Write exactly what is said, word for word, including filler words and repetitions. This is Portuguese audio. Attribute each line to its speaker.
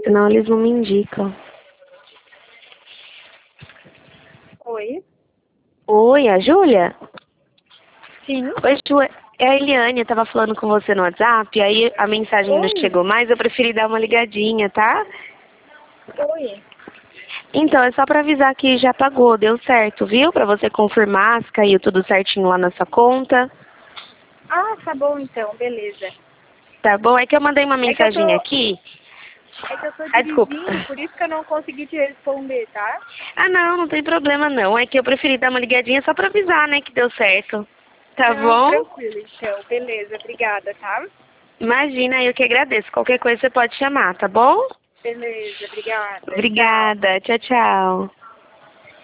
Speaker 1: senão eles não me indicam.
Speaker 2: Oi?
Speaker 1: Oi, a Júlia?
Speaker 2: Sim.
Speaker 1: Oi, Ju, é a Eliane, eu tava falando com você no WhatsApp, aí a mensagem não
Speaker 2: Oi?
Speaker 1: chegou mais, eu preferi dar uma ligadinha, tá?
Speaker 2: Oi?
Speaker 1: Então, é só pra avisar que já pagou, deu certo, viu? Pra você confirmar se caiu tudo certinho lá na sua conta.
Speaker 2: Ah, tá bom então, beleza.
Speaker 1: Tá bom? É que eu mandei uma
Speaker 2: É que eu tô,
Speaker 1: mensagem aqui.
Speaker 2: é que eu tô
Speaker 1: Ah, desculpa.
Speaker 2: dirigindo, por isso que eu não consegui te responder, tá?
Speaker 1: Ah, não, não tem problema não. É que eu preferi dar uma ligadinha só pra avisar, né, que deu certo. Tá
Speaker 2: Não,
Speaker 1: bom?
Speaker 2: tranquilo então, beleza, obrigada, tá?
Speaker 1: Imagina, eu que agradeço. Qualquer coisa você pode chamar, tá bom?
Speaker 2: Beleza, obrigada, tchau.
Speaker 1: Obrigada. Tchau, tchau.